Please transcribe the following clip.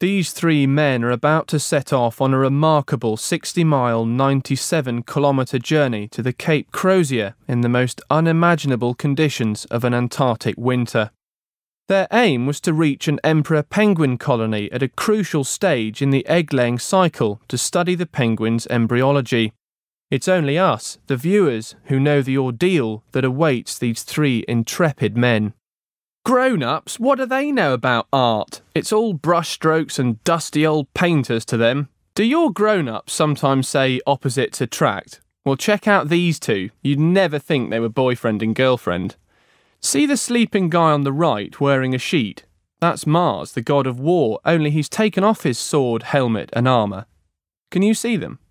These three men are about to set off on a remarkable 60-mile, 97-kilometre journey to the Cape Crozier in the most unimaginable conditions of an Antarctic winter. Their aim was to reach an emperor penguin colony at a crucial stage in the egg-laying cycle to study the penguin's embryology. It's only us, the viewers, who know the ordeal that awaits these three intrepid men. Grown-ups, what do they know about art? It's all brushstrokes and dusty old painters to them. Do your grown-ups sometimes say opposites attract? Well, check out these two. You'd never think they were boyfriend and girlfriend. See the sleeping guy on the right wearing a sheet? That's Mars, the god of war, only he's taken off his sword, helmet and armour. Can you see them?